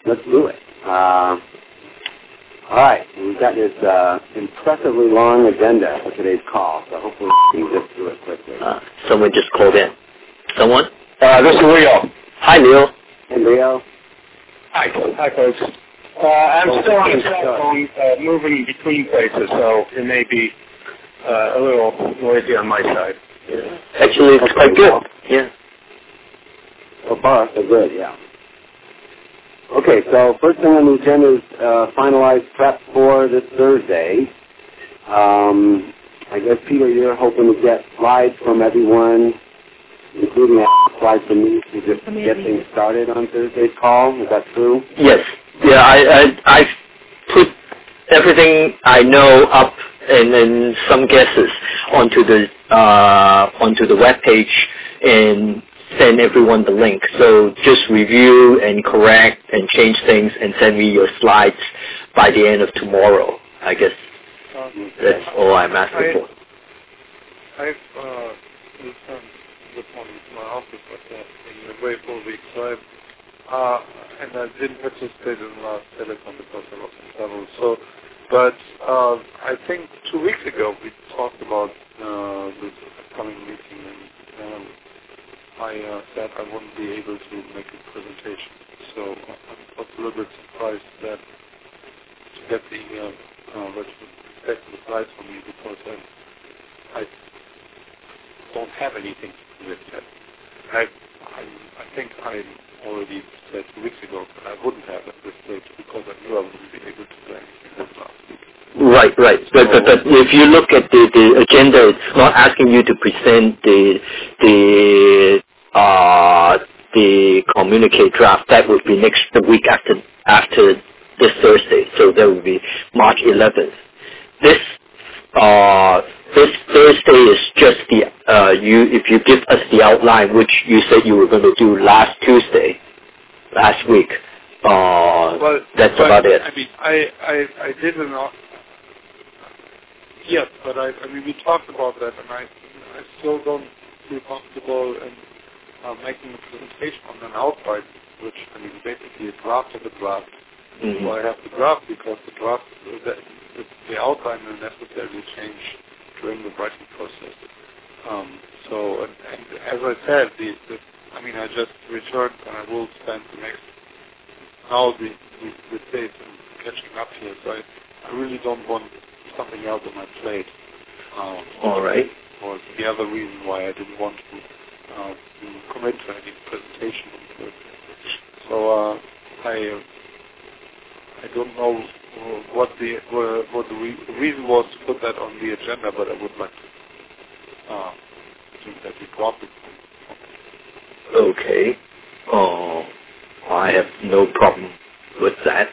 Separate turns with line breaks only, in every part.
let's do it. All right, we've got this impressively long agenda for today's call, so hopefully we can just do it quickly.
Someone just called in. Someone?
This is Leo.
Hi, Leo.
Hey, Leo.
Hi, folks. I'm still on the cell phone, moving between places, so it may be a little noisy on my side.
Yeah. Actually, it's quite good. Yeah.
So far, so good, yeah. Okay, so first thing on the agenda is finalized prep for this Thursday. I guess, Peter, you're hoping to get slides from everyone, including slides from me, to just get things started on Thursday's call. Is that true?
Yes. Yeah, I put everything I know up and then some guesses onto the web page and send everyone the link. So just review and correct and change things and send me your slides by the end of tomorrow. I guess that's all I'm asking for.
I've returned this morning to my office in a way for weeks, so and I didn't participate in the last telecom because I was in travel. So, but I think 2 weeks ago we talked about this upcoming meeting, and I said I wouldn't be able to make a presentation. So I was a little bit surprised that to get the slides from me because I don't have anything to do with that. I think I already said 2 weeks ago that I wouldn't have at this stage because I knew I wouldn't be able to do anything this last week.
Right. But if you look at the agenda, it's not asking you to present the communique draft. That would be the week after this Thursday. So that would be March 11th. This Thursday is just if you give us the outline, which you said you were going to do last week. That's about it.
I mean, I did not. Yes, but I mean, we talked about that, and I still don't feel comfortable in making a presentation on an outright, which I mean, basically a draft of a draft.
Mm-hmm.
So I have the draft because the draft, the outline will necessarily change during the writing process. So, and as I said, I mean, I just returned and I will spend the next the days and catching up here. So I really don't want something else on my plate.
All right.
Or the other reason why I didn't want to commit to any presentation. So I don't know what the reason was to put that on the agenda, but I would like to think that we drop it.
Okay. I have no problem with that.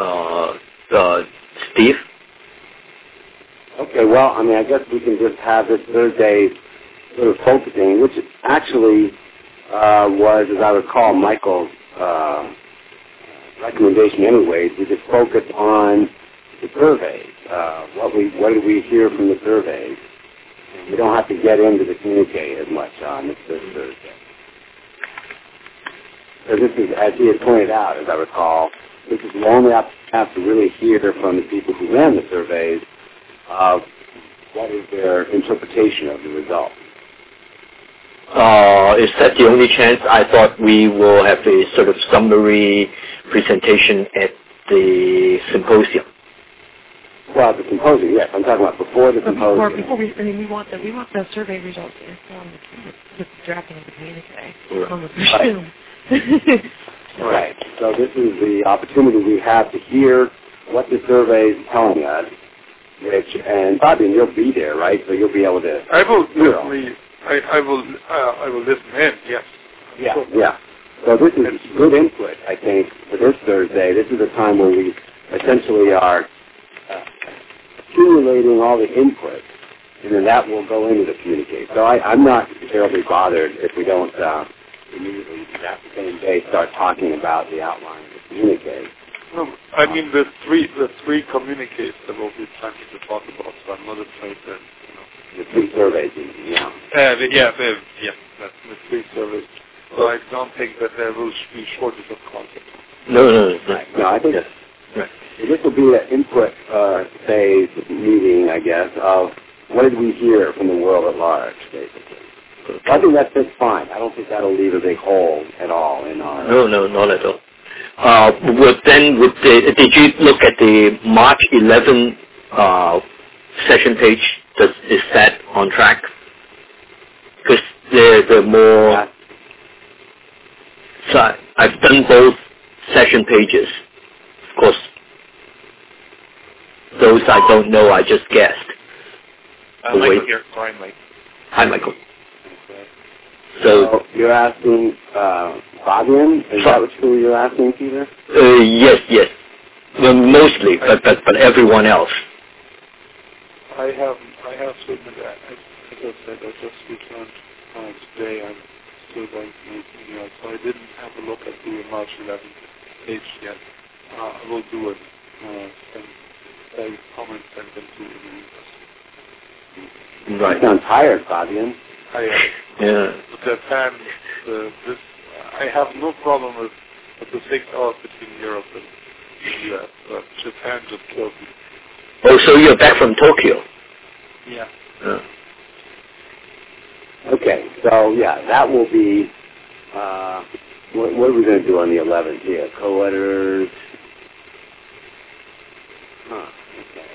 Steve?
Okay, well, I mean, I guess we can just have this Thursday sort of focusing, which actually was, as I recall, Michael's recommendation anyways. We just focus on the surveys. What did we hear from the surveys? We don't have to get into the communique as much on this Thursday. So this is, as he had pointed out, as I recall, this is the only opportunity to really hear from the people who ran the surveys of what is their interpretation of the results.
Is that the only chance? I thought we will have a sort of summary presentation at the symposium.
Well, the symposium, yes. I'm talking about before the symposium.
Before we want the survey results to inform the drafting of the communique.
Right. Right. So this is the opportunity we have to hear what the survey is telling us, and Fabian, you'll be there, right? So you'll be able to.
I will certainly. I will listen in. Yes.
Yeah. Yeah. So this is good input, I think, for this Thursday. This is a time where we essentially are accumulating all the input, and then that will go into the communique. So I'm not terribly bothered if we don't immediately that same day start talking about the outline of the communique.
No, I mean the three communiques that will be plenty to talk about. So I'm not afraid that
the three surveys. Yeah.
That's the three surveys. So I don't think that there will be shortage of content.
No.
Right. No, I think
yes. Right.
this will be an input phase meeting, I guess, of what did we hear from the world at large, basically. I think that's fine. I don't think that'll leave a big hole at all in our...
No, not at all. Did you look at the March 11 session page? Is that on track? Because they're more...
Yeah.
So I've done both session pages. Of course, those I don't know, I just guessed.
Michael here. Sorry, Mike.
Hi, Michael.
So you're asking Fabian? Is that what you're asking, Peter?
Yes. Well, mostly, but everyone else.
I have to admit that, as I said, I just returned today. I'm still going to make emails, so I didn't have a look at the March 11th page yet. I will do it. Send comments, send them to you.
Right. You sound tired, Fabian.
I am.
Yeah.
Japan, I have no problem with the 6 hours between Europe and the US, but Japan just killed me.
Oh, so you're back from Tokyo?
Yeah.
Okay, so yeah, that will be, what are we going to do on the 11th here? Co-editors? Okay.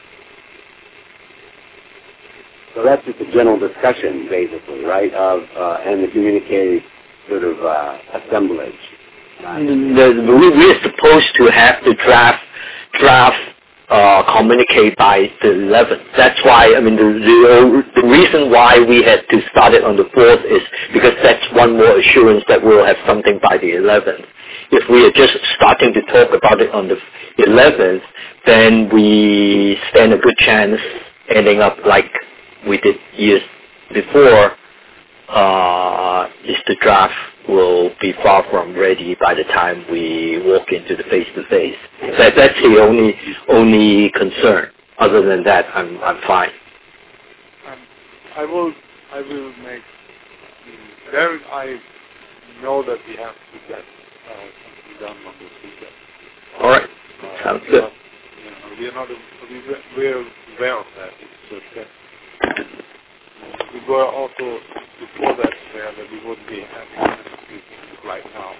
So that's just a general discussion, basically, right, of, and the communicated sort of assemblage.
We're supposed to have the draft communicate by the 11th. That's why, I mean, the reason why we had to start it on the 4th is because that's one more assurance that we'll have something by the 11th. If we are just starting to talk about it on the 11th, then we stand a good chance ending up like we did years before, is the draft will be far from ready by the time we walk into the face-to-face. That's the only concern. Other than that, I'm fine.
I will make. I know that we have to get something done on this weekend.
All right, sounds good.
We're aware of that. It's just we were also before that aware that we wouldn't be having this right now.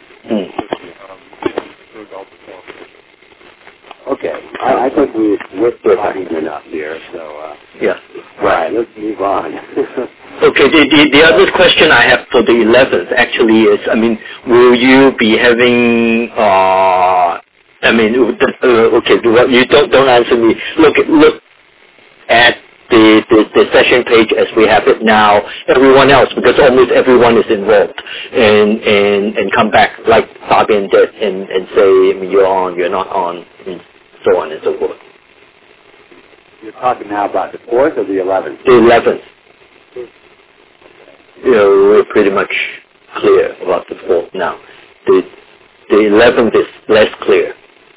Okay, I think we're talking enough here, so
yeah.
Right, let's move on.
Okay, the other question I have for the 11th actually is, I mean, will you be having, okay, you don't answer me. Look at the session page as we have it now, everyone else, because almost everyone is involved, and come back like Fabian did and say, you're on, you're not on, and so on and so forth.
You're talking now about the 4th or the 11th?
The 11th. We're pretty much clear about the 4th now. The 11th is less clear.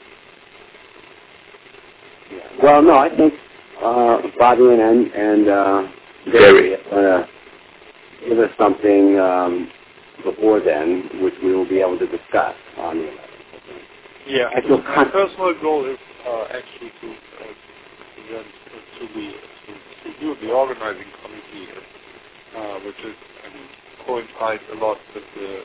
Well, no, I think Fabian and Gary are going to give us something before then, which we will be able to discuss on the 11th.
Yeah, my personal goal is actually to do the organizing committee here, which is coincides a lot with the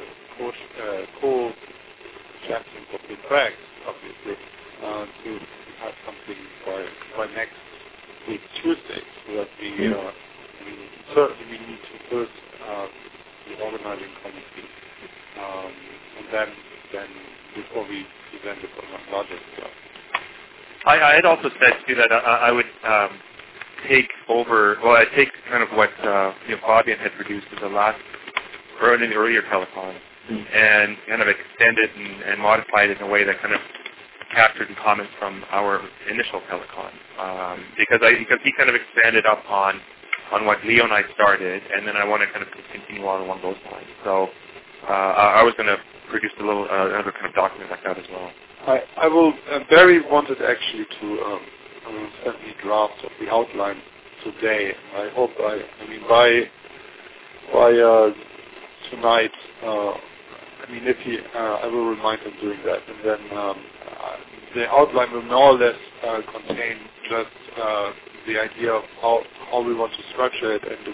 co-champions of the tracks, obviously, to have something by next week Tuesday, so that we certainly we need to first the organizing committee, and then before we present it on larger scale.
I had also said too that I would take over. Well, I take kind of what Fabian had produced in the earlier telecon, and kind of extend it and modify it in a way that kind of captured comments from our initial telecon, because he kind of expanded up on what Leo and I started, and then I want to kind of continue on along those lines. So I was going to produce a little another kind of document like that as well.
I will. Barry wanted actually to send me drafts of the outline today. I hope by tonight I mean, if he, I will remind him doing that, and then the outline will more or less contain just the idea of how we want to structure it and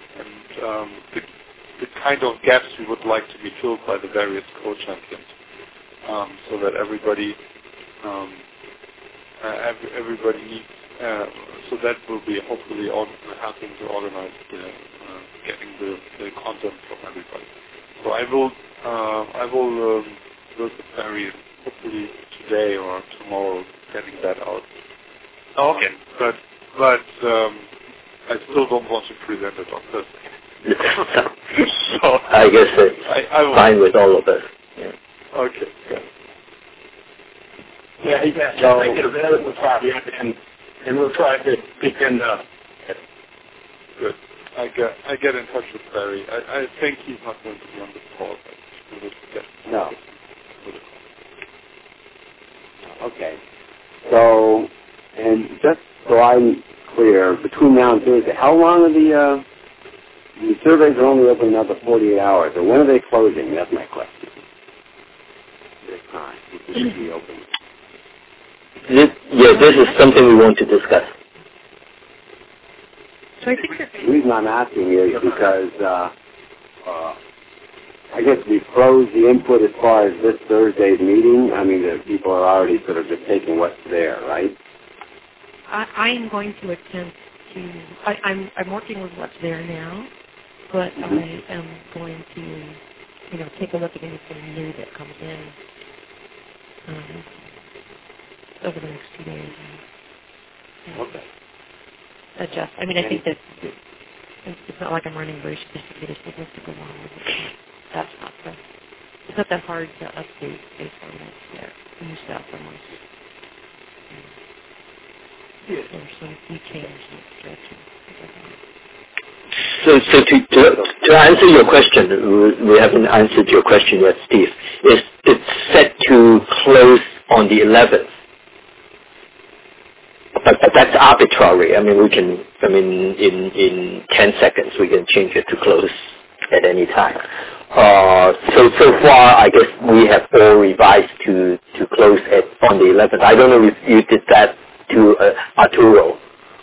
the kind of gaps we would like to be filled by the various co-champions, so that everybody needs. So that will be hopefully helping to organize getting the content from everybody. So I will work with Barry hopefully today or tomorrow getting that out.
Okay.
But I still don't want to present it on Thursday.
So I guess it's fine with all of us. Yeah.
Okay.
Yeah, he can. So make it available for you, and we'll try to begin.
Good. I get in touch with Barry. I think he's not going to be on the call, but we will get.
No. Okay. So, and just so I'm clear, between now and Thursday, how long are the surveys are only open another 48 hours, or when are they closing? That's my question. This time, it should be open.
This is something we want to discuss.
So I think
the reason I'm asking is because I guess we closed the input as far as this Thursday's meeting. I mean, the people are already sort of just taking what's there, right?
I am going to attempt to. I'm working with what's there now, but I am going to, take a look at anything new that comes in over the next 2 days.
Okay.
Adjust. I mean, I think that it's not like I'm running very sophisticated signals to go along with it. That's not it's not that hard to update based on what's there. New stuff from us. There's some key changes in stretching.
So to answer your question, we haven't answered your question yet, Steve. It's set to close on the 11th. But that's arbitrary. I mean, in 10 seconds we can change it to close at any time. So far, I guess we have all revised to close on the 11th. I don't know if you did that to Arturo.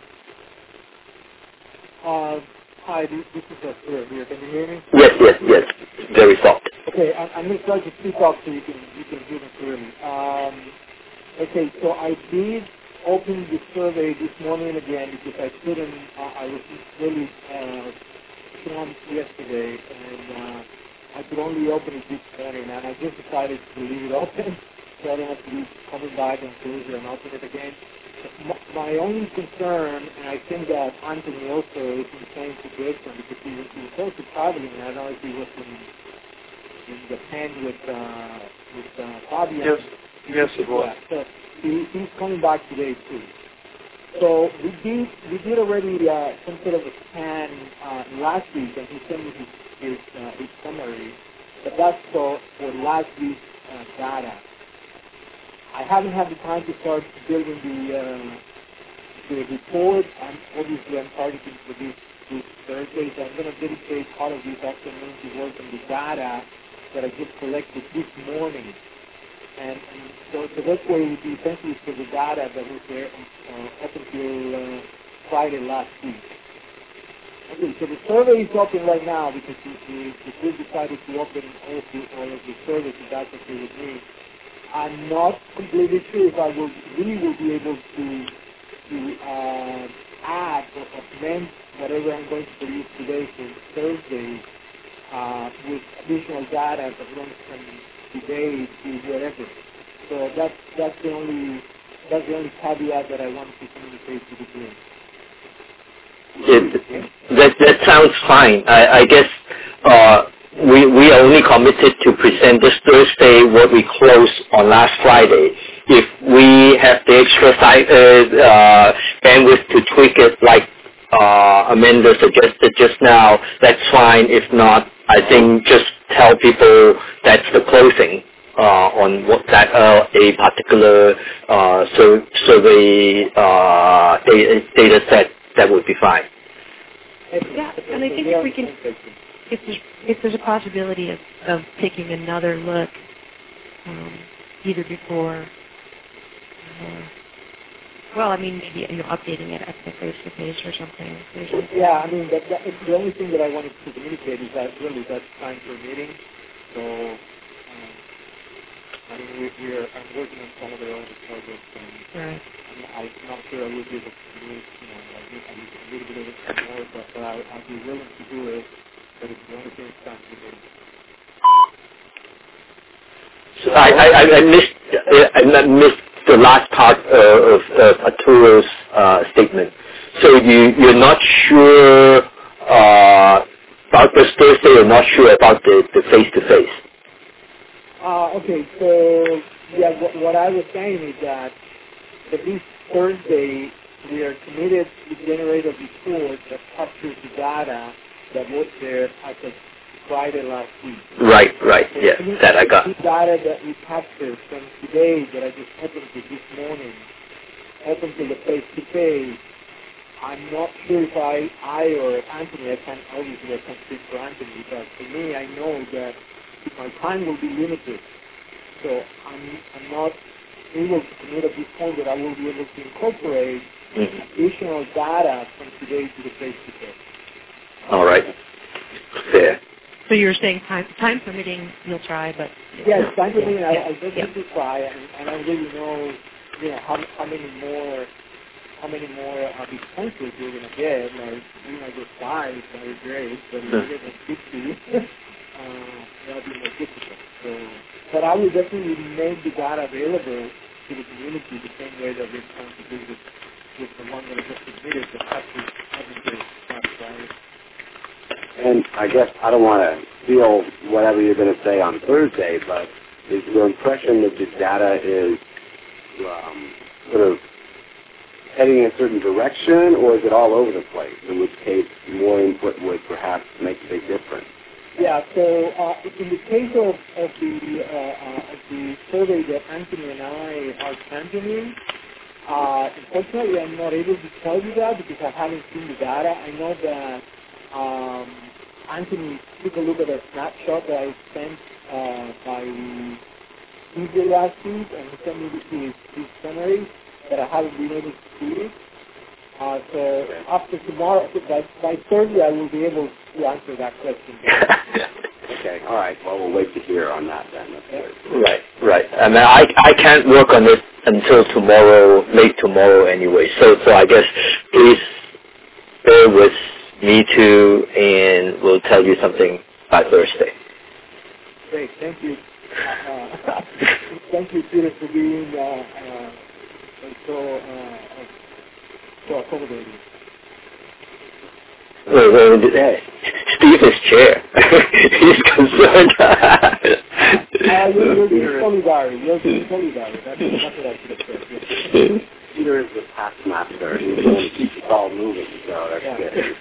Hi, this is Arturo here. Can you hear me?
Yes. Very soft.
Okay, I'm going to try to speak up so you can hear me clearly. Okay, so I did open the survey this morning again because I couldn't. I was really swamped yesterday, and I could only open it this morning, and I just decided to leave it open so I don't have to be coming back and close it and open it again. My only concern, and I think that Anthony also is in the same situation because he was also traveling, and I don't know if he was in Japan with Fabian.
Yes, it was.
So he's coming back today too. So we did already some sort of a scan last week, and he sent me his summary. But that's for last week's data. I haven't had the time to start building the report. Obviously I'm targeting for this Thursday, so I'm going to dedicate part of this afternoon to work on the data that I just collected this morning. And so the best way would be essentially for the data that was there up until Friday last week. Okay, so the survey is open right now because the group decided to open all of the surveys, and that's okay with me. I'm not completely sure if I will be able to add or amend whatever I'm going to produce today for Thursday with additional data that runs from today to wherever. So that's the only caveat that I want to communicate to the group.
That sounds fine. I guess we are only committed to present this Thursday what we closed on last Friday. If we have the extra bandwidth to tweak it like Amanda suggested just now, that's fine. If not, I think just tell people that's the closing on what that a particular survey data set. That would be fine.
Yeah, and I think if we can. if there's a possibility of taking another look, either before, well, I mean, maybe updating it at the face-to-face or something.
Yeah, I mean, the only thing that I wanted to communicate is that really that's time for a meeting. So, I mean, I'm working on some of the other projects, and
right.
I'm not sure I will be able to do it, a little bit of it more, but I'll be willing to do it. But it's the only thing that's time for a meeting.
So I missed the last part of Arturo's statement. So you're not sure about this Thursday. You're not sure about the face-to-face.
Okay, so yeah, what I was saying is that this Thursday we are committed to generate a report that captures the data that was there as of Friday last week. Right,
yeah, that I got.
The data that we captured from today that I just opened to this morning, opened to the face-to-face, I'm not sure if I or Anthony, I can speak for Anthony, but for me, I know that my time will be limited. So I'm not able to commit at this point that I will be able to incorporate additional data from today to the face-to-face.
All right. Fair.
So you're saying time permitting, you'll try, but...
Yes, time permitting, I definitely try, and I really know, how many more of these pointers you're going to get. Like, I get 5, that is great, but if you get 50, that'll be more difficult. So, but I will definitely make the data available to the community the same way that we're trying to do with the one that I just submitted, the captures everything, right?
And I guess I don't want to steal whatever you're going to say on Thursday, but is your impression that the data is sort of heading in a certain direction, or is it all over the place, in which case more input would perhaps make a big difference?
Yeah, so in the case of the survey that Anthony and I are championing, unfortunately I'm not able to tell you that because I haven't seen the data. I know that Anthony took a look at a snapshot that I sent by Tuesday last week, and he sent me his summary that I haven't been able to see it. So after tomorrow, by Thursday, I will be able to answer that question.
Okay, all right. Well, we'll wait to hear on that then.
Right. I mean, I can't work on it until tomorrow, late tomorrow anyway. So I guess please bear with me too, and we'll tell you something by Thursday.
Great, thank you. Thank you, Peter, for being so accommodating.
Steve is chair. He's concerned.
You're being solidary. That's what I should have said.
Peter is the taskmaster. He's going to keep the ball moving, so that's good.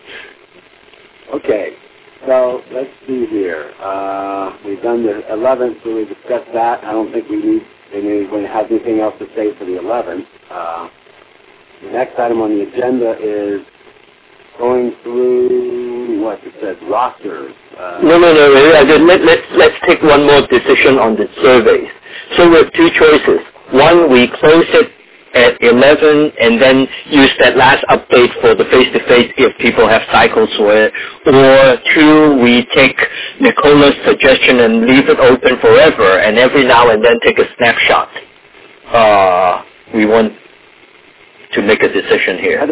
Okay, so let's see here. We've done the 11th, so we discussed that. I don't think we need anyone has anything else to say for the 11th. The next item on the agenda is going through what it says, rosters.
No. Let's take one more decision on the surveys. So we have two choices. One, we close it at 11 and then use that last update for the face-to-face if people have cycles for it. Or two, we take Nicola's suggestion and leave it open forever and every now and then take a snapshot. We want to make a decision here.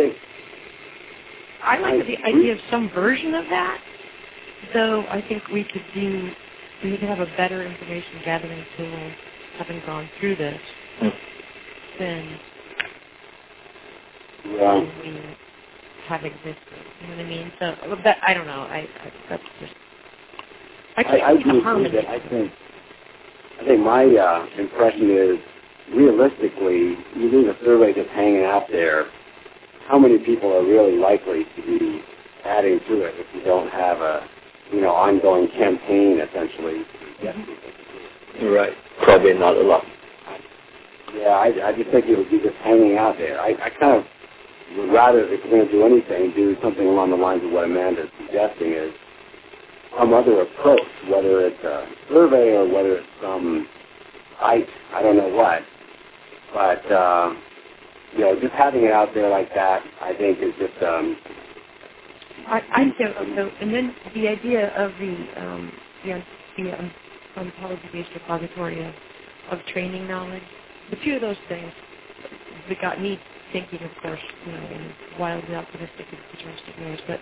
I like the idea of some version of that, though I think we could have a better information gathering tool having gone through this than we have existed. You know what I mean? So that, I don't know. That's just...
I do agree that I think my impression is, realistically, you leave a survey just hanging out there, how many people are really likely to be adding to it if you don't have a, ongoing campaign, essentially?
Right. Probably not a lot.
Yeah, I just think it would be just hanging out there. I kind of would rather, if we're going to do anything, do something along the lines of what Amanda's suggesting is, some other approach, whether it's a survey or whether it's some site, I don't know what. But, just having it out there like that, I think is just...
I think so. And then the idea of the ontology-based repository of training knowledge, the two of those things that got me thinking, of course, in wildly optimistic and futuristic ways, but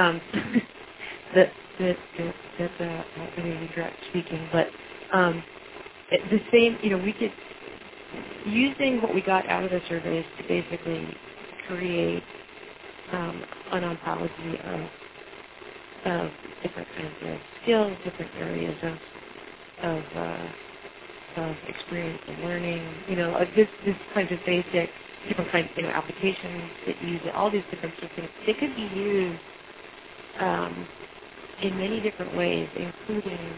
that's really direct speaking. But the same, we could, using what we got out of the surveys to basically create an ontology of different kinds of skills, different areas of experience and learning, this kind of basic, different kinds of applications that use it, all these different sorts of things. They could be used in many different ways, including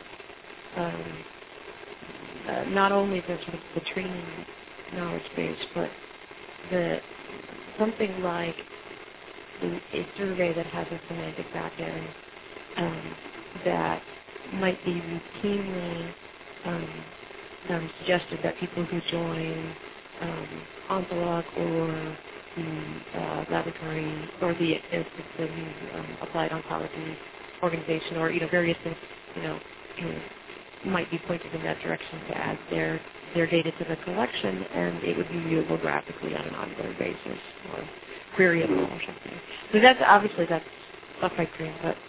not only the sort of the training knowledge base, but something like a survey that has a semantic backend that might be routinely suggested that people who join Ontolog or the laboratory or the new applied ontology organization or various things might be pointed in that direction to add their data to the collection, and it would be viewable graphically on an ongoing basis or queryable or something. So that's stuff I dream, but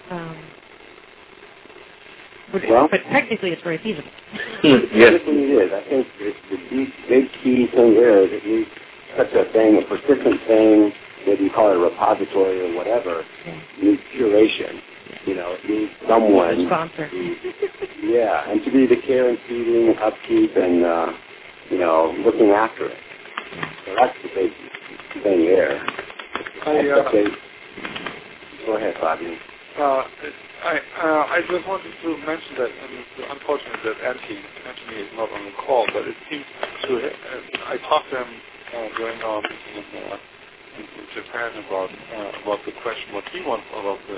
technically it's very feasible.
Technically it is. I think the big key thing there is that you such a thing, a persistent thing, maybe you call it a repository or whatever, needs curation. It needs someone.
Sponsor.
And to be the care and feeding, upkeep, and looking after it. So that's the big thing there. Go ahead, Fabian.
I just wanted to mention that, and it's unfortunate that Anthony is not on the call, but it seems to. I talked to him during our meeting in Japan about the question what he wants out of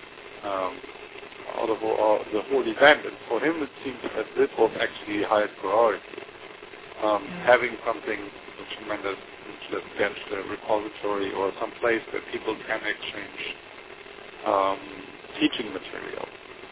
the whole event, and for him it seems that this was actually the highest priority. Having something tremendous, just bench the repository or some place where people can exchange teaching material.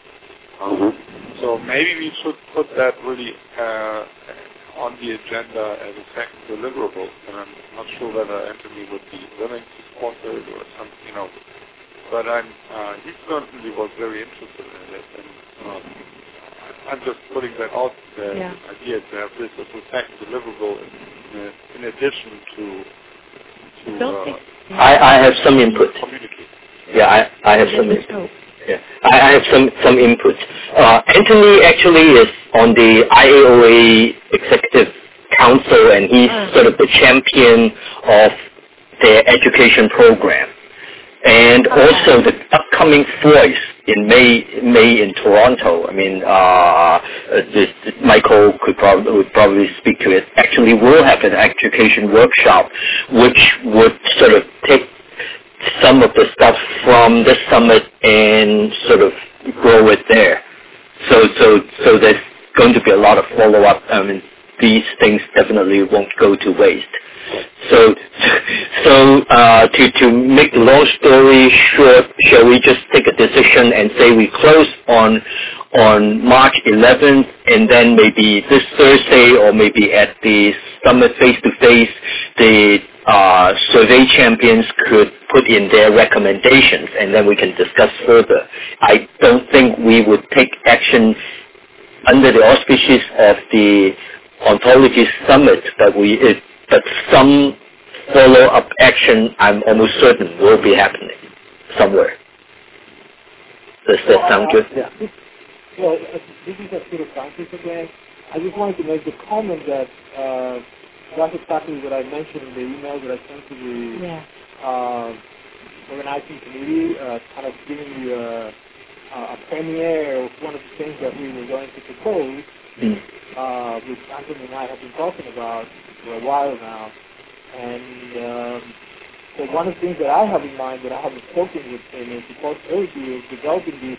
So maybe we should put that really on the agenda as a second deliverable, and I'm not sure whether Anthony would be willing to sponsor it or something, but he certainly was very interested in it, and I'm just putting that out there, the idea to have this as a second deliverable in addition to
I have some input.
Communicate.
Yeah, I have some input. Yeah, I have some input. Anthony actually is on the IAOA Executive Council, and he's sort of the champion of their education program. And also the upcoming Voice in May in Toronto. I mean, Michael would probably speak to it. Actually, we'll have an education workshop, which would sort of take some of the stuff from the summit and sort of grow it there. So there's going to be a lot of follow-up. I mean, these things definitely won't go to waste. So to make the long story short, shall we just take a decision and say we close on March 11th, and then maybe this Thursday or maybe at the summit face-to-face, the survey champions could put in their recommendations, and then we can discuss further. I don't think we would take action under the auspices of the Ontology Summit, but some follow-up action, I'm almost certain, will be happening somewhere. Does that sound good?
Yeah. Well, this is a Peter Francis again. I just wanted to make the comment that that's exactly what I mentioned in the email that I sent to the organizing committee, kind of giving you a premiere of one of the things that we were going to propose, which Anthony and I have been talking about for a while now. And So one of the things that I have in mind that I haven't spoken with him is the possibility of developing this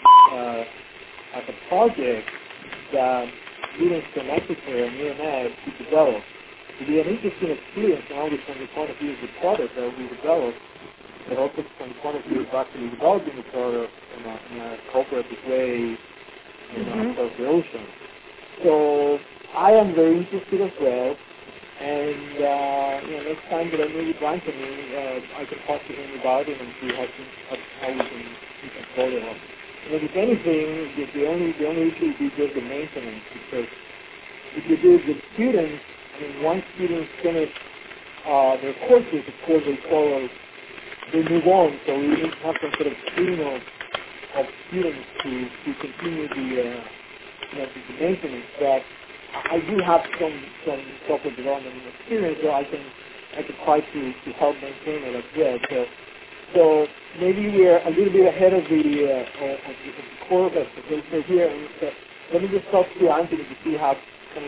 as a project that students connected to UNS to develop. It would be an interesting experience, not only from the point of view of the product that we develop, but also from the point of view of actually developing the product in a cooperative way across the ocean. So I am very interested as well. And next time that I meet with Anthony, I can talk to him about it and see how we can follow up. And if anything, the only issue would be just the maintenance, because if you do it with students, I mean, once students finish their courses, of course they move on. So we need to have some sort of stream of students to continue the maintenance. But I do have some software development experience, so I can try to help maintain it as well. So maybe we're a little bit ahead of the core of it. So here, let me just talk to Anthony to see how can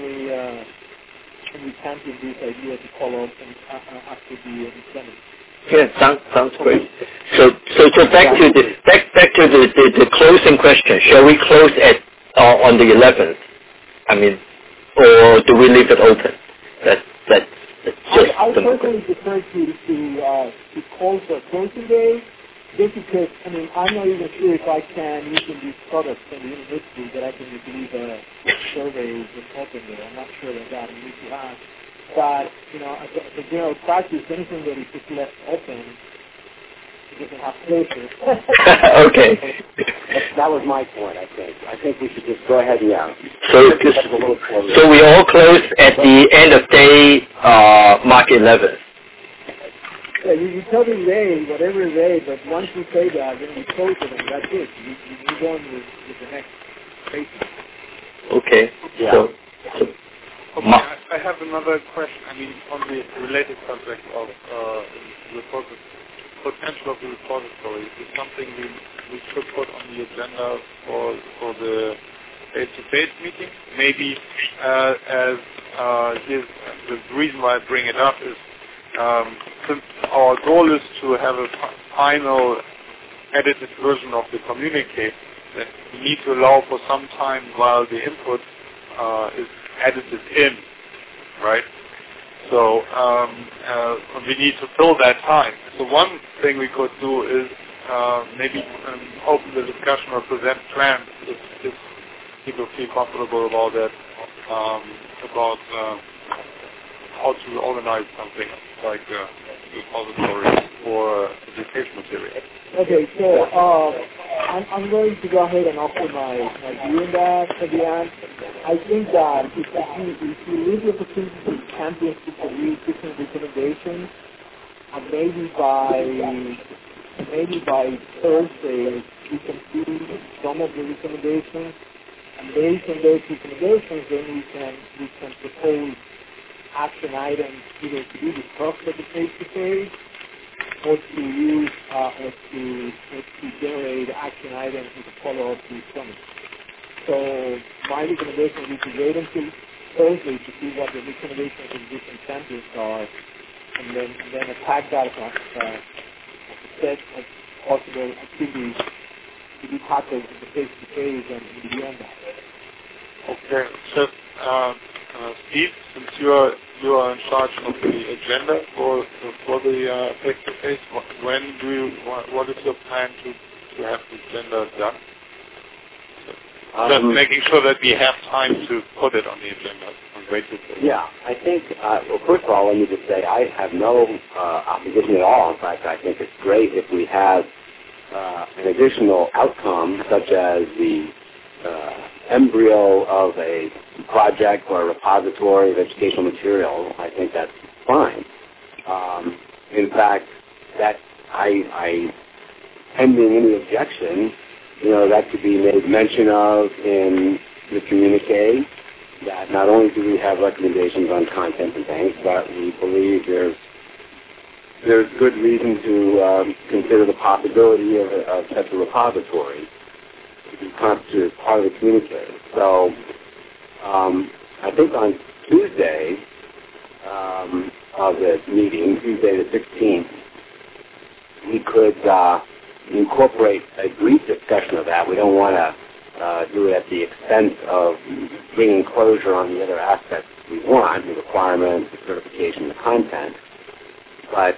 we champion this idea to follow up after the summit.
Yeah, sounds great. So back to the closing question. Shall we close at on the 11th? I mean, or do we leave it open? That's just
I personally prefer to call for a closing day, just because, I mean, I'm not even sure if I can, using these products from the university, that I can just leave a survey just open there. I'm not sure of that. I need to ask. But, as a general practice, anything that is just left open, it doesn't have closure.
Okay.
That was my point, I think. I think we should just go ahead and
So we all close at the end of day, March 11th.
Yeah, you tell me day, whatever day, but once you say that, then you close it, and that's it. You move on with the next phase.
Okay.
Yeah.
So
I have another question. I mean, on the related subject of the potential of the repository, is something we should put on the agenda for the face-to-face meeting. Maybe the reason why I bring it up is since our goal is to have a final edited version of the communique, that we need to allow for some time while the input is edited in, right? So we need to fill that time. So one thing we could do is maybe open the discussion or present plans if people feel comfortable about that, about how to organize something like a repository for education material.
Okay, so I'm going to go ahead and offer my view on that, Fabian. I think that if you leave the opportunity to champions to produce different recommendations, and maybe by Thursday we can see some of the recommendations, and based on those recommendations, then we can propose action items either to be discussed at the face-to-face, or to use or to generate action items to follow up the summit. So my recommendation would be to wait until Thursday to see what the recommendations of different centers are, and then attack that as a set of possible activities to be tackled at the face-to-face and beyond that.
Okay, so Steve, since you are in charge of the agenda for the face-to-face, what is your plan to have the agenda done? Just making sure that we have time to put it on the agenda.
Yeah, I think, well, first of all, let me just say I have no opposition at all. In fact, I think it's great if we have an additional outcome, such as the embryo of a project or a repository of educational material. I think that's fine. In fact, that pending any objection, that could be made mention of in the communique, that not only do we have recommendations on content and things, but we believe there's good reason to consider the possibility of such a repository to be constituted as part of the communique. So I think on Tuesday of the meeting, Tuesday the 16th, we could incorporate a brief discussion of that. We don't want to do it at the expense of bringing closure on the other aspects we want, the requirements, the certification, the content. But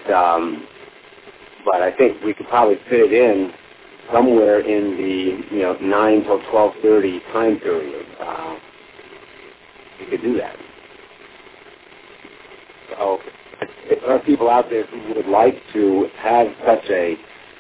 I think we could probably fit it in somewhere in the 9 till 12:30 time period. We could do that. So if there are people out there who would like to have such a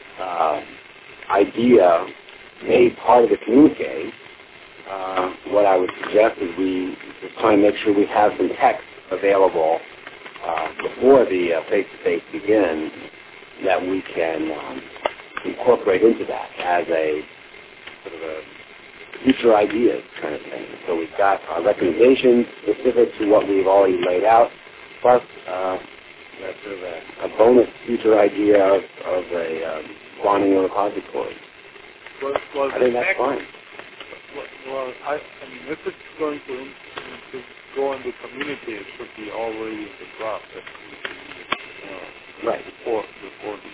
idea made part of the communique, what I would suggest is we just try and make sure we have some text available before the face-to-face begins that we can incorporate into that as a sort of a future ideas kind of thing. So we've got our recommendations specific to what we've already laid out, plus sort of a bonus future idea of a quantum repository.
Well,
I think that's fine.
Well, I mean, if it's going to go on the community, it should be already in the draft that
right
before the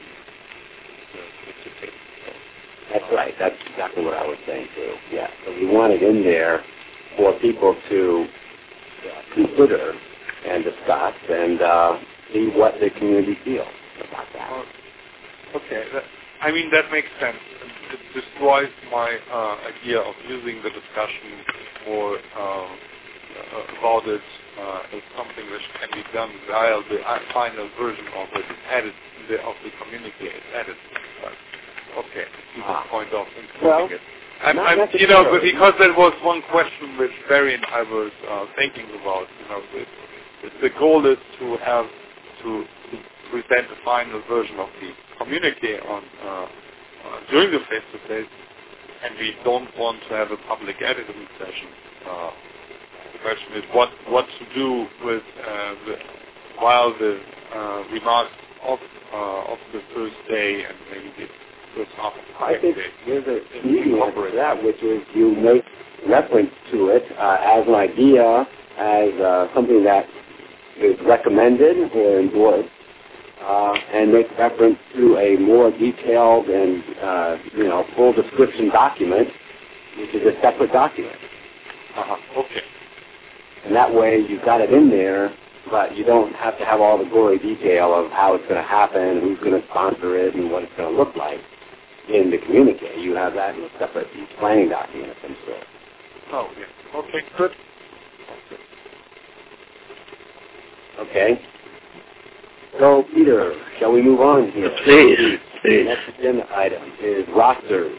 That's right. That's exactly what I was saying too. Yeah. So we want it in there for people to consider and discuss and see what the community feels about that.
Okay. That makes sense. It destroys my idea of using the discussion for about it as something that can be done while the final version of it is added, of the community is added. Okay, you can point out including it. But because there was one question which Barry and I was thinking about. The goal is to have to present the final version of the communique on during the face-to-face, and we don't want to have a public editing session. The question is what to do with while the remarks of the first day and maybe the first half of the
I think
day.
there's an easy answer for that, which is you make reference to it as an idea, as something that is recommended or endorsed, and make reference to a more detailed and full description document, which is a separate document.
Okay.
And that way you've got it in there, but you don't have to have all the gory detail of how it's going to happen, who's going to sponsor it, and what it's going to look like in the communique. You have that in a separate planning document of some sort.
Oh, yeah. Okay, good.
Okay. So, Peter, shall we move on here?
Please.
The next agenda item is rosters.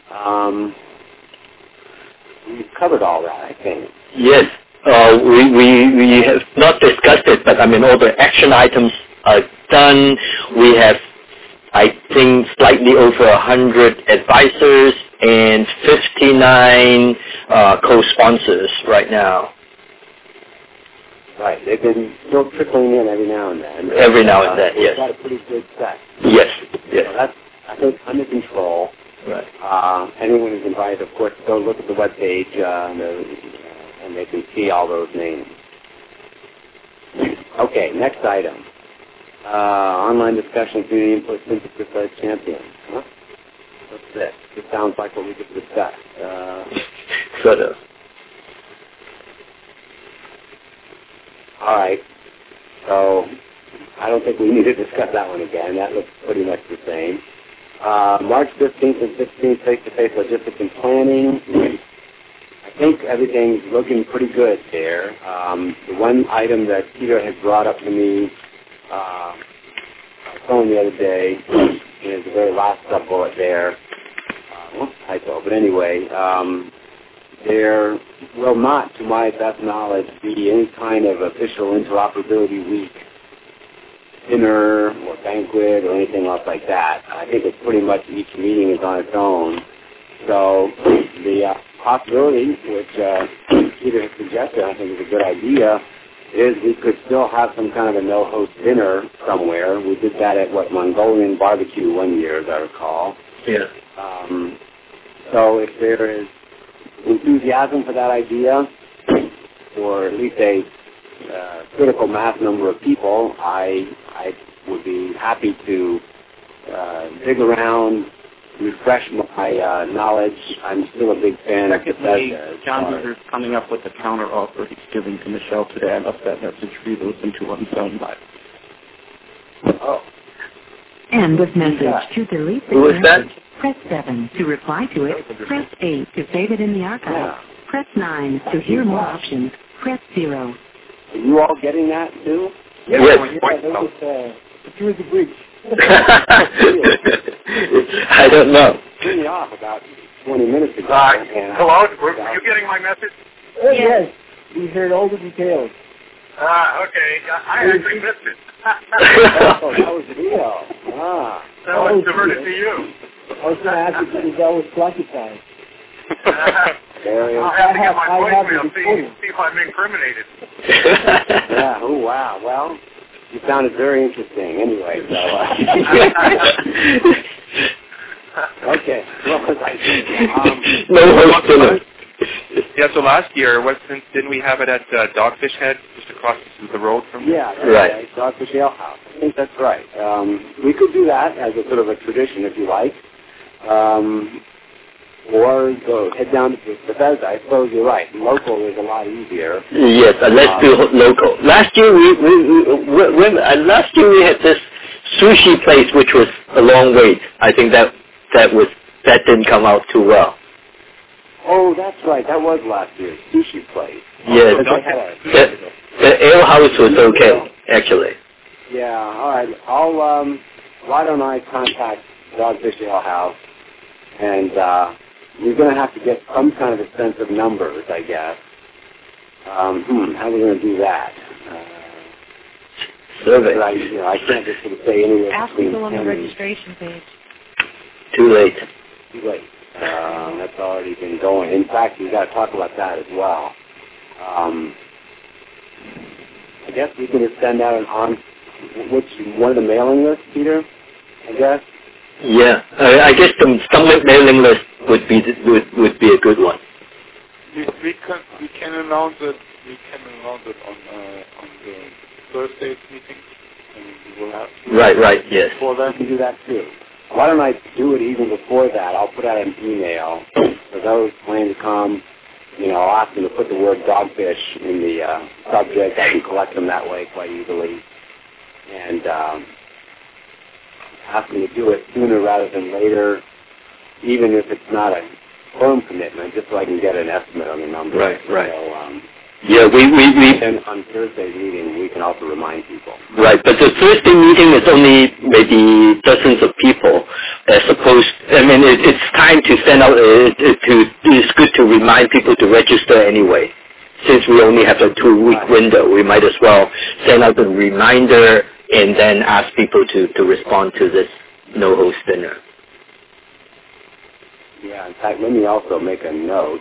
We've covered all that, I think.
Yes. We have not discussed it, but all the action items are done. We have, I think, slightly over 100 advisors and 59 co-sponsors right now.
Right. They've been still trickling in every now and then.
Every now and then, yes.
We've got a pretty good set.
Yes.
So that's, I think, under control.
Right.
Anyone who's invited, of course, go look at the webpage, and they can see all those names. Okay, next item. Online discussion, community input, synthesis champion. Huh? What's this? This sounds like what we just discussed.
Sort of.
All right. So I don't think we need to discuss that one again. That looks pretty much the same. March 15th and 16th, face-to-face logistics and planning. I think everything's looking pretty good there. The one item that Peter had brought up to me phone the other day is the very last sub-bullet there. Typo. But anyway, there will not, to my best knowledge, be any kind of official interoperability week, dinner or banquet or anything else like that. I think it's pretty much each meeting is on its own. So the possibility, which Peter has suggested, I think is a good idea, is we could still have some kind of a no-host dinner somewhere. We did that at, Mongolian Barbecue one year, as I recall.
Yeah.
So if there is enthusiasm for that idea, or at least a critical mass number of people, I would be happy to dig around, refresh my knowledge. I'm still a big fan of Bethesda.
John Hoover's coming up with a counter offer he's giving to Michelle today. I left that message for you to listen to on Soundbite.
Oh.
End of message. To delete the
Who is that?
message, press 7. To reply to it, press 8. To save it in the archive,
Yeah.
press 9. To hear more options, press 0.
Are you all getting that too?
Yes.
There was a security breach.
I don't know.
Threw me off about 20 minutes ago.
Hello? Were you getting my message?
Oh, yes. We heard all the details.
Okay. I actually missed it.
Oh, that was real. Ah.
That was diverted to you.
I was going to ask you if that was classified.
I'll have to get my
I have the
voicemail,
recording.
see if I'm incriminated.
Yeah, oh wow. Well, you sounded very interesting anyway, so okay. What was I saying?
No host dinner.
Yeah, so last year, didn't we have it at Dogfish Head, just across the road from
Yeah, that's
Right.
right. Dogfish Ale House. I think that's right. We could do that as a sort of a tradition, if you like. Or go head down to Bethesda. I suppose you're right. Local is a lot easier.
Yes, let's do local. Last year last year we had this sushi place which was a long wait. I think that didn't come out too well.
Oh, that's right. That was last year's sushi place.
Yes,
Okay.
the ale house was okay actually.
Yeah. All right. Why don't I contact Dogfish Ale House, and you're going to have to get some kind of a sense of numbers, I guess. How are we going to do that?
Survey.
I can't just sort of say anywhere.
Ask people on the registration page.
Too late.
Too late. That's already been going. In fact, we've got to talk about that as well. I guess we can just send out one of the mailing lists, Peter, I guess.
Yeah, I guess the Summit mailing list would be a good one.
We can announce it. We can announce it on the Thursday's meeting, and we will have.
Right. Yes.
Well, then we can do that too. Why don't I do it even before that? I'll put out an email for those planning to come. I'll ask them to put the word dogfish in the subject. I can collect them that way quite easily, and ask them to do it sooner rather than later, even if it's not a firm commitment, just so I can get an estimate on the number.
Right.
So,
yeah, we
and on Thursday's meeting, we can also remind people.
Right, but the Thursday meeting is only maybe dozens of people, as opposed. I mean, it's time to send out. It's good to remind people to register anyway. Since we only have a 2-week window, we might as well send out a reminder and then ask people to respond to this no-host dinner.
Yeah, in fact, let me also make a note.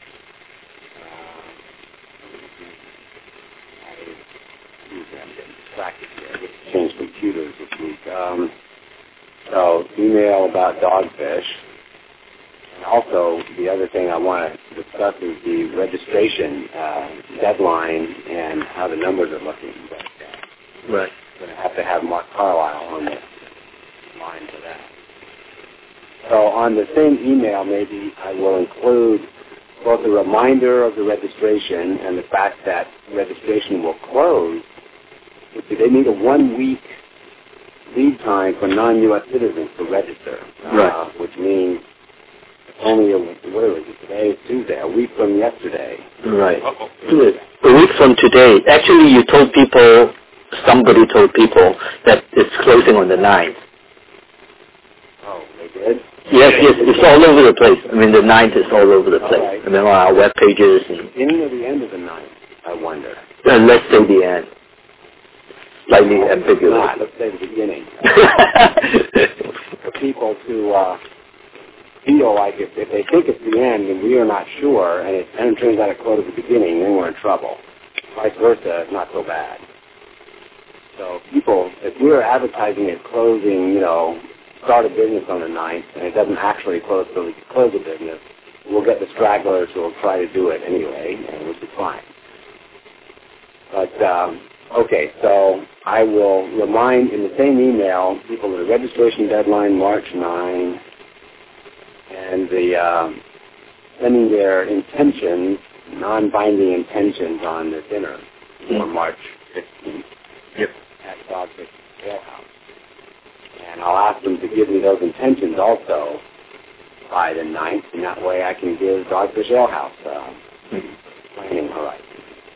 I'm getting distracted here. I just changed computers this week. So, email about Dogfish. And also, the other thing I want to discuss is the registration deadline and how the numbers are looking. But,
Right.
I'm going to have Mark Carlisle on the line for that. So on the same email, maybe I will include both a reminder of the registration and the fact that registration will close. They need a 1-week lead time for non-U.S. citizens to register,
Right.
Which means only today is Tuesday, a week from yesterday.
Right. A week from today. Actually, somebody told people that it's closing on the 9th.
Oh, they did?
Yes, it's all over the place. I mean, the 9th is all over the place.
Right.
I mean, on our web pages. And,
Beginning or the end of the 9th, I wonder.
let's say the end. Slightly ambiguous.
Let's say the beginning. For people to feel like if they think it's the end and we are not sure, and it turns out it closed at the beginning, then we're in trouble. Vice versa, it's not so bad. So people, if we're advertising it closing, start a business on the 9th, and it doesn't actually close till we close the business, we'll get the stragglers who will try to do it anyway, which is fine. But Okay, so I will remind in the same email people that the registration deadline March 9, and the sending their intentions, non-binding intentions on the dinner for March 15th at Dogfish Ale House. And I'll ask them to give me those intentions also by the 9th, and that way I can give Dogfish Ale House planning horizon.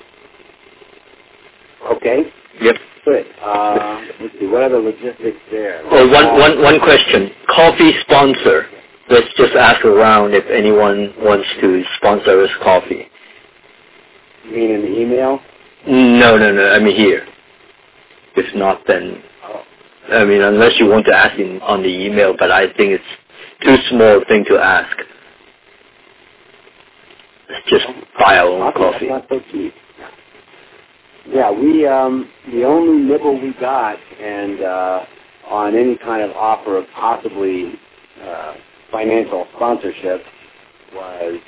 Okay?
Yep.
Good. Let's see, what are the logistics there?
Oh, one question. Coffee sponsor. Let's just ask around if anyone wants to sponsor us coffee.
You mean in the email?
No. I mean here. If not, then... I mean, unless you want to ask on the email, but I think it's too small a thing to ask. Let's just buy our own coffee.
That's not so cheap. Yeah, we the only nibble we got, and on any kind of offer of possibly financial sponsorship was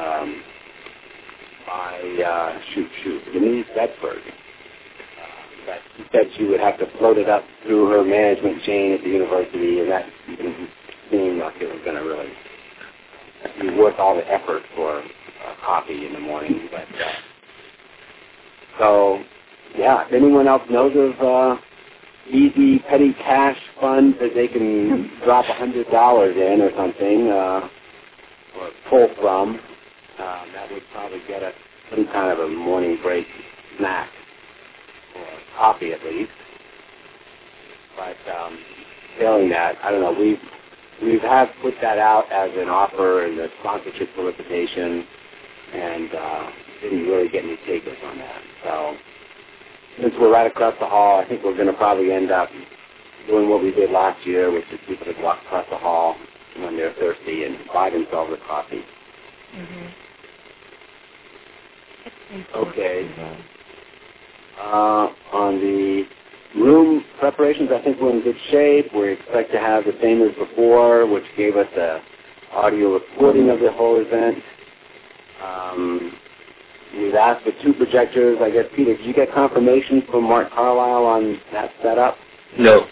by Denise Bedford. But she said she would have to float it up through her management chain at the university, and that didn't seem like it was going to really be worth all the effort for coffee in the morning. But so, yeah, if anyone else knows of easy petty cash funds that they can drop $100 in or something, or pull from, that would probably get us some kind of a morning break snack. Or coffee at least. But failing that, I don't know, we have put that out as an offer in the sponsorship solicitation, and didn't really get any takers on that. So since we're right across the hall, I think we're going to probably end up doing what we did last year, which is people that walk across the hall when they're thirsty and buy themselves a coffee. Okay. On the room preparations, I think we're in good shape. We expect to have the same as before, which gave us a audio recording of the whole event. We've asked for 2 projectors. I guess, Peter, did you get confirmation from Mark Carlisle on that setup?
No.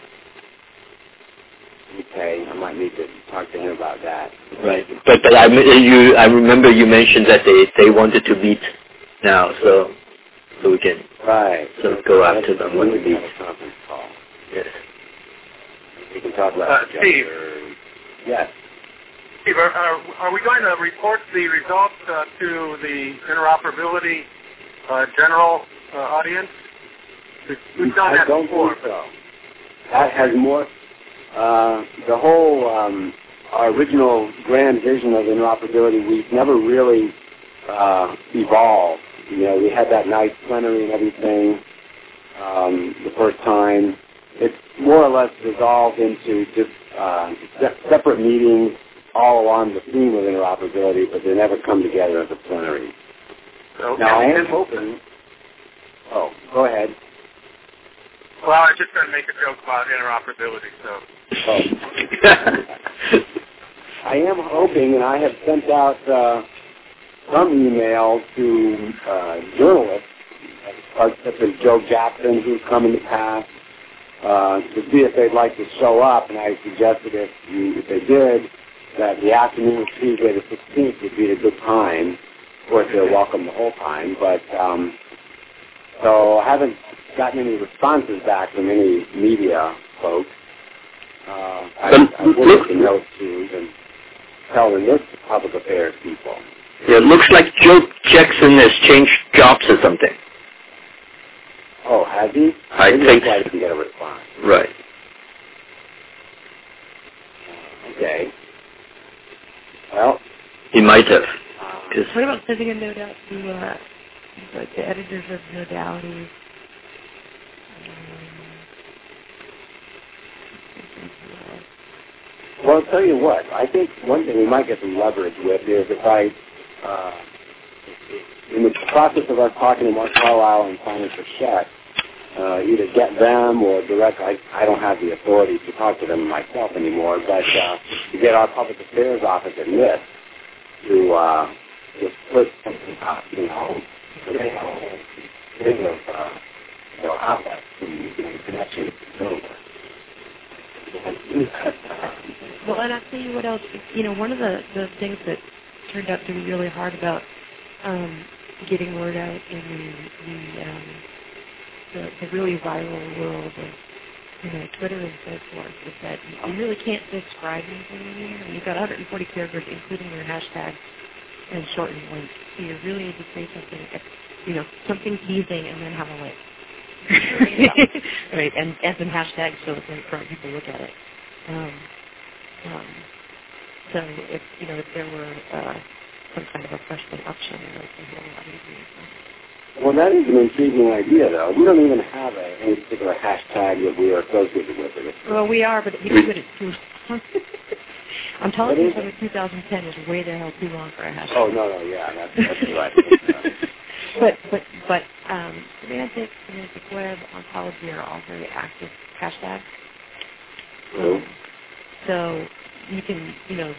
Okay, I might need to talk to him about that.
Right, but I remember you mentioned that they wanted to meet now, so we can go after them when we meet.
Conference call.
Yes.
We can talk about
Steve.
Yes.
Steve, are we going to report the results to the interoperability general audience? We've done that before.
Think so. That has more. The whole our original grand vision of interoperability, we've never really evolved. You know, we had that nice plenary and everything the first time. It's more or less dissolved into just separate meetings all along the theme of interoperability, but they never come together as a plenary.
Okay.
Now, I am hoping... Oh, go ahead.
Well, I was just going to make a joke about interoperability, so...
Oh. I am hoping, and I have sent out some emails to journalists, such as Joe Jackson, who's come in the past, to see if they'd like to show up, and I suggested if they did, that the afternoon of Tuesday the 16th would be a good time. Of course, they're welcome the whole time, but so I haven't gotten any responses back from any media folks. I will make a note to and tell them this to public affairs people.
Yeah, it looks like Joe Jackson has changed jobs or something.
Oh, has he?
I think
I didn't get a response.
Right.
Okay. Well,
he might have.
What about sending a note out to the editors of Modalities?
Well, I'll tell you what. I think one thing we might get some leverage with is if I, in the process of us talking to Mark Carlisle and Simon Frechette, either get them or direct. I don't have the authority to talk to them myself anymore, but to get our public affairs office at NIST to split something up, they'll have that connection.
Well, and I'll tell you what else. One of the things that turned out to be really hard about getting word out in the really viral world of Twitter and so forth is that you really can't describe anything anymore. You've got 140 characters, including your hashtag and shortened links. So you really need to say something, something teasing, and then have a link. Right, and some hashtags so that people look at it. So if there were some kind of a freshman option, it would be a lot easier.
Well, that is an intriguing idea, though. We don't even have any particular hashtag that we are associated with it.
Well, we are, but we do it too. I'm telling you, 2010 is way the hell too long for a hashtag.
Oh no, yeah, that's right.
But semantic web, ontology are all very active hashtags. So you can, the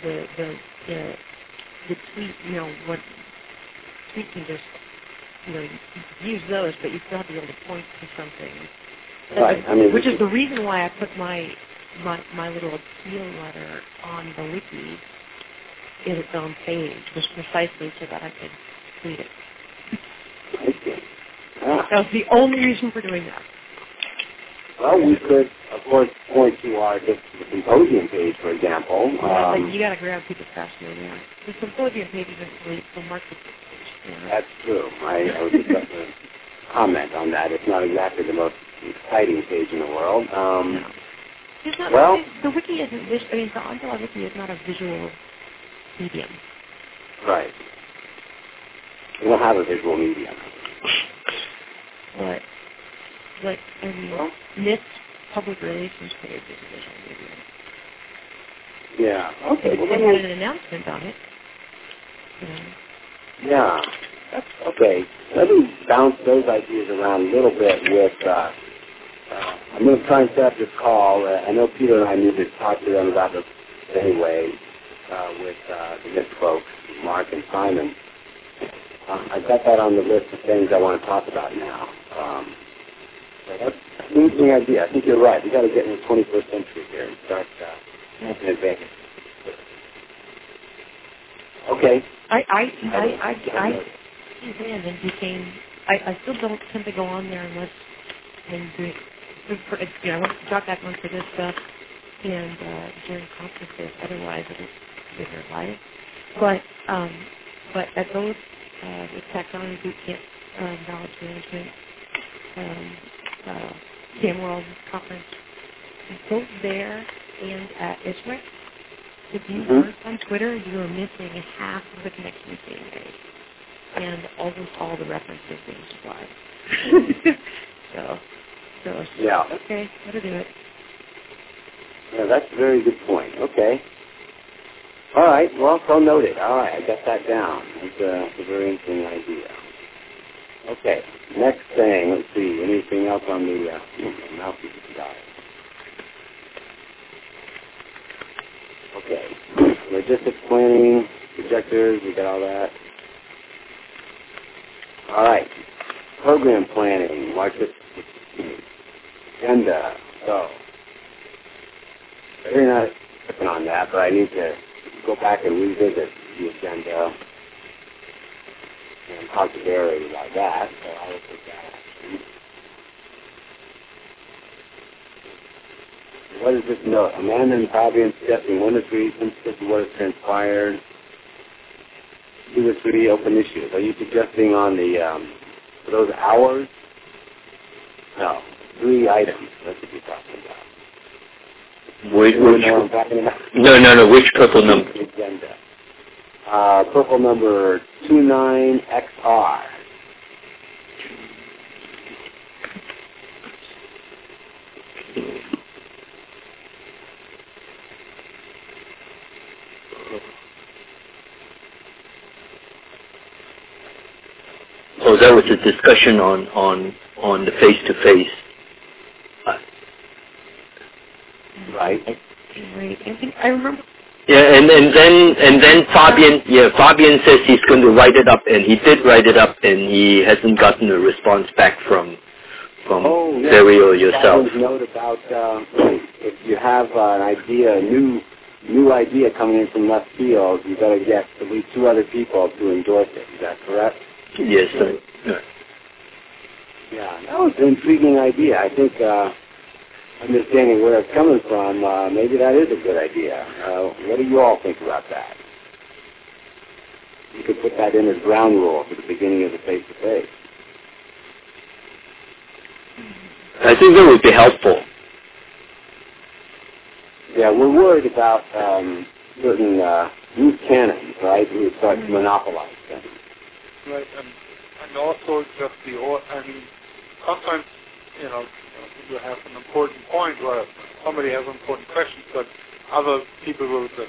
tweet, what tweet can just, use those, but you still have to be able to point to something.
Right.
Which is the reason why I put my little appeal letter on the wiki in its own page, was precisely so that I could tweet it.
I see.
That was the only reason for doing that.
Well, we could, of course, point to the symposium page, for example.
You got to grab people's fascinating. The symposium page is actually the market page.
That's true. I was just going to comment on that. It's not exactly the most exciting page in the world.
No. It's not, the wiki isn't. the Ontology wiki is not a visual medium.
Right. We don't have a visual medium.
But NIST public relations page is a visual medium.
Yeah. Okay.
They had an announcement on it.
Yeah. That's okay. Let me bounce those ideas around a little bit with. I'm going to try and set up this call. I know Peter and I need to talk to them about this anyway with the NIST folks, Mark and Simon. I've got that on the list of things I want to talk about now. That's an interesting idea. I think you're right. We've got to get in the 21st century here and start making advances. Okay.
I still don't tend to go on there unless I want to drop back onto this stuff and during conferences. Otherwise, it'll be very live. But at both the Taxonomy Bootcamp, Knowledge Management, SAMWorld Conference, both there and at ISWIC, if you weren't on Twitter, you were missing half of the connections being made, and almost all the references being supplied. So
yeah.
Okay, gotta do it.
Yeah, that's a very good point. Okay. All right. Well, so noted. All right, I got that down. It's a very interesting idea. Okay. Next thing. Let's see. Anything else on the mouthpiece guy? Okay. Logistics planning, projectors. We got all that. All right. Program planning. March 15th. Agenda. So. We're not working on that, but I need to go back and revisit the agenda and talk to Barry about that, so I will take that action. What is this note? Amanda and Fabian suggesting 1 to 3 instances of what has transpired. 2 to 3 open issues. Are you suggesting on the those hours? No, 3 items. That's what you're talking about.
Which purple number?
Agenda. Purple number 29XR.
Oh, that was a discussion on the face-to-face.
Right.
I remember.
Yeah, and then Fabian says he's going to write it up, and he did write it up, and he hasn't gotten a response back from from Barry or yourself.
Note about if you have an idea, a new idea coming in from left field, you got to get at least 2 other people to endorse it. Is that correct?
Yes, sir.
Yeah, that was an intriguing idea. I think understanding where it's coming from, maybe that is a good idea. What do you all think about that? You could put that in as ground rule for the beginning of the face-to-face.
I think that would be helpful.
Yeah, we're worried about certain youth canons, right, who start to monopolize things.
Right, and also just sometimes, you have an important point where somebody has important questions, but other people will just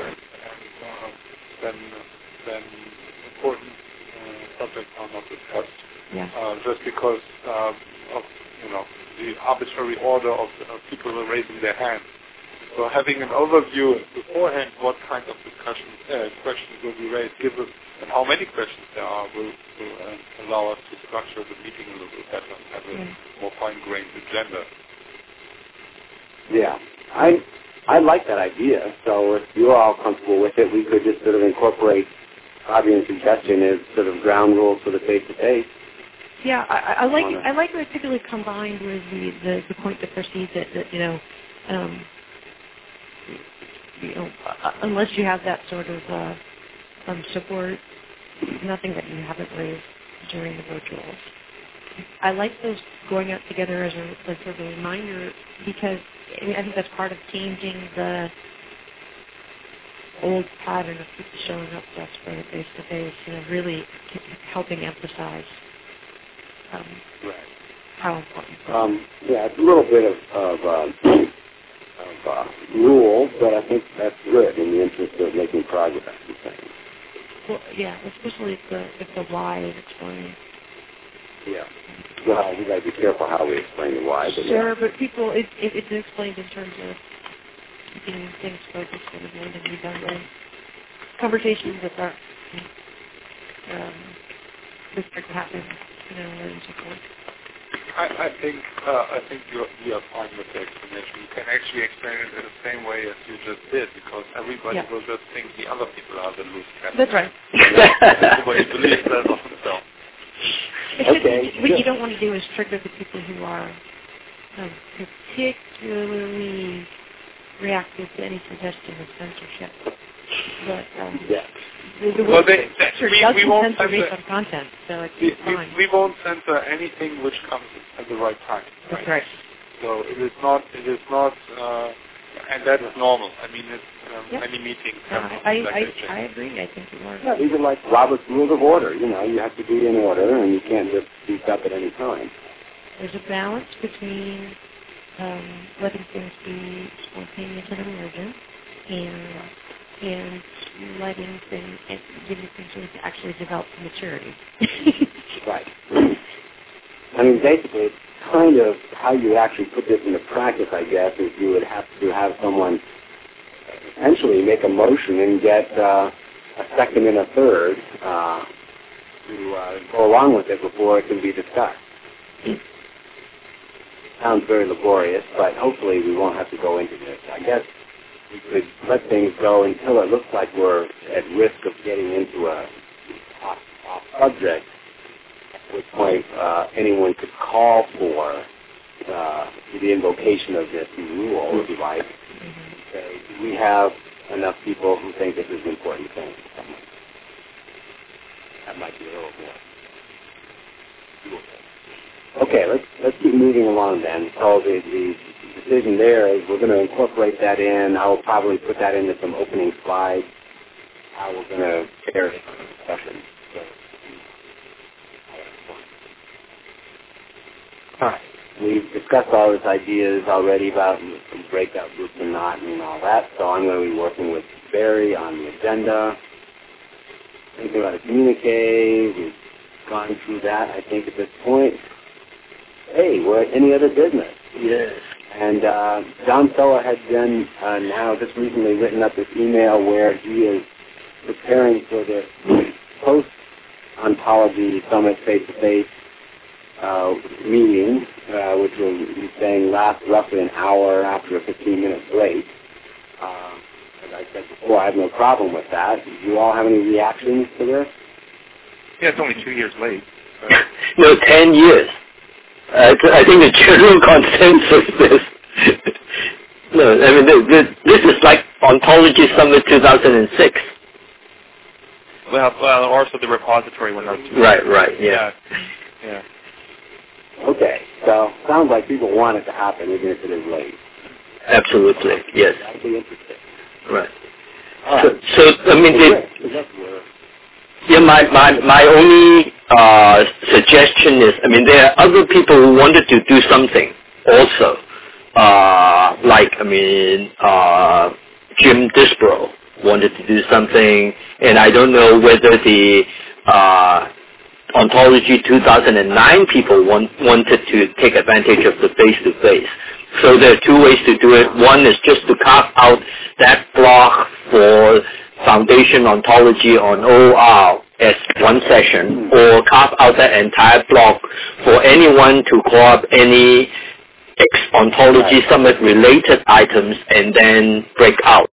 then important subjects are not discussed.
Yeah.
Just because of the arbitrary order of people who are raising their hands. So having an overview beforehand what kind of questions will be raised, gives us, and how many questions there are, will allow us to structure the meeting a little bit better and have a more fine-grained agenda.
Yeah, I like that idea. So if you're all comfortable with it, we could just sort of incorporate Fabian's suggestion as sort of ground rules for the face-to-face.
Yeah, I like it particularly combined with the point that precedes it, that unless you have that sort of support, nothing that you haven't raised during the virtuals. I like those going out together as a sort of a reminder, because I think that's part of changing the old pattern of people showing up just for the face-to-face, really helping emphasize how important.
Yeah, it's a little bit of rule, but I think that's good in the interest of making progress.
Well, yeah, especially if the why is explained.
Yeah. Well, we got to be careful how we explain the why. But
sure, but people, it's explained in terms of keeping things focused and avoiding redundant conversations that are restrict happen, and so forth.
I think you are fine with the explanation. You can actually explain it in the same way as you just did, because everybody will just think the other people are the loose cannons.
That's right.
Everybody believes that of themselves.
What you don't want to do is trigger the people who are particularly reactive to any suggestion of censorship. But we won't censor based on content, so it's fine.
We won't censor anything which comes at the right time.
That's right.
So it is not, and that is normal. I mean, many meetings have
I agree. I think you are.
Yeah, these are like Robert's Rules of Order. You have to be in order, and you can't just speak up at any time.
There's a balance between letting things be spontaneous and emergent, and letting things, and giving things room to actually develop to maturity.
Right. I mean, basically, it's kind of how you actually put this into practice, I guess, is you would have to have someone essentially make a motion and get a second and a third to go along with it before it can be discussed. Sounds very laborious, but hopefully we won't have to go into this. I guess we could let things go until it looks like we're at risk of getting into a subject, at which point anyone could call for the invocation of this rule, if you like. Say, we have enough people who think this is an important thing. That might be a little more. Okay, let's keep moving along then. So the decision there is we're going to incorporate that in. I will probably put that into some opening slides. How we're going to carry the discussion. All right. We've discussed all these ideas already about breakout groups and not and all that. So I'm going to be working with Barry on the agenda. Thinking about a communique. We've gone through that, I think, at this point. Hey, we're at any other business.
Yes.
And John Soa had been now just recently written up this email where he is preparing for the post-ontology summit face-to-face meeting, which will be saying last roughly an hour after 15 minutes late. As I said before, I have no problem with that. Do you all have any reactions to this?
Yeah, it's only 2 years late.
No, 10 years. I think the general consensus is no. I mean, this is like Ontology Summit 2006.
Well, also the repository went out too.
Right, yeah.
Okay, so sounds like people want it to happen even if it is late.
Absolutely, yes.
That'd be interesting.
Right.
Right.
So I mean, my only suggestion is, I mean, there are other people who wanted to do something also, Jim Disbrow wanted to do something, and I don't know whether the Ontology 2009 people wanted to take advantage of the face-to-face. So there are two ways to do it. One is just to carve out that block for Foundation Ontology on OR as one session, or carve out that entire block for anyone to call up any Ontology Summit related items and then break out.